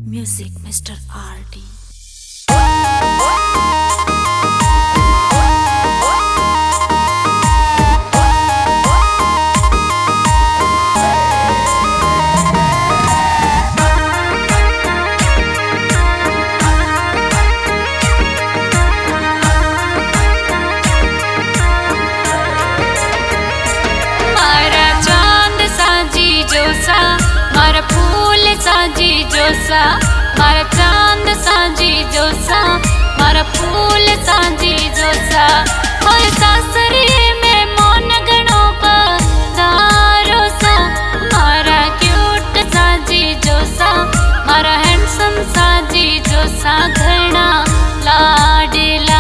Music Mr. RD. मारा फूल साजी जोसा, मारा चांद साजी जोसा, मारा फूल साजी जोसा। और सासरी में मौन गणों पधारो सा, मारा क्यूट साजी जोसा, मारा हैंडसम साजी जोसा, घना लाडला।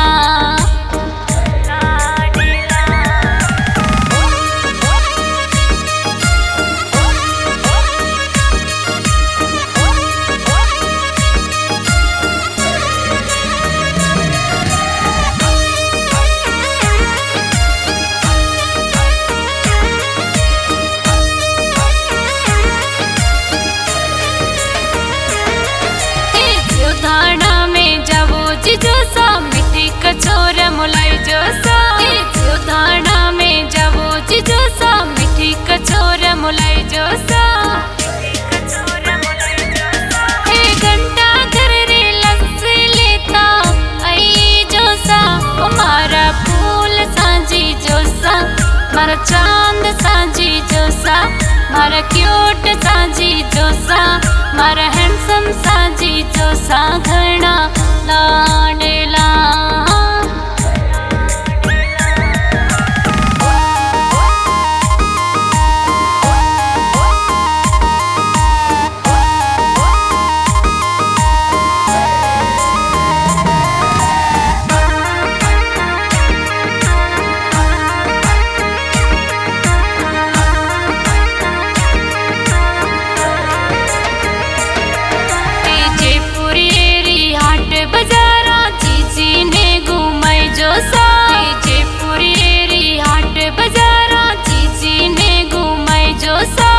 जोसा मिठी कचोर मुलाई जोसा, धाना में जावो जी जोसा, मिठी कचोर मुलाई जोसा। घंटा घर रे लस्सी लेता आई जोसा, मारा फूल साजी जोसा, मारा चांद साजी जोसा, मारा क्यूट साजी जोसा, मारा हैंडसम साजी जोसा, घना लाडला। बजारा जीजी ने घुमाई जोसा, जयपुरी एरी हाट बजारा जीजी ने घुमाई जोसा।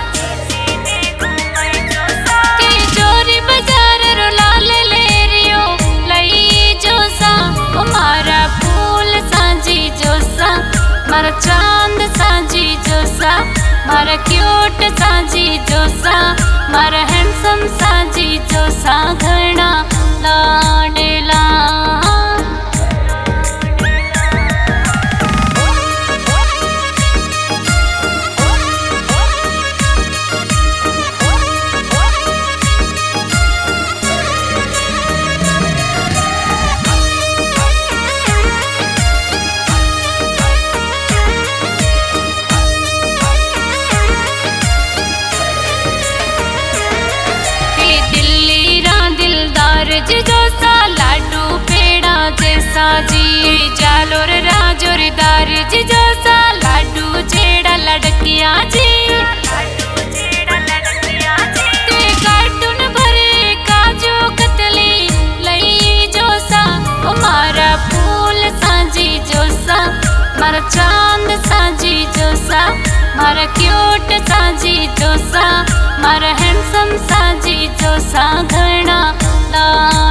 जोरी बाजार रो लाल लेरियो लई जोसा, मारा फूल साजी जोसा, मारा चांद साजी जोसा, मारा क्यूट साजी जोसा, मारा हैंडसम साजी जोसा, घना लाडला। जोसा लाडू पेड़ा जैसा जी, जालोर राजोर दार जी जोसा, लाडू जेड़ा लड़किया जी। कार्टून भरे काजू कतली लई जोसा, मारा फूल साजी जोसा, मारा चांद साजी जोसा, मारा क्यूट साजी जोसा, मारा हैंडसम साजी जोसा, घना ला।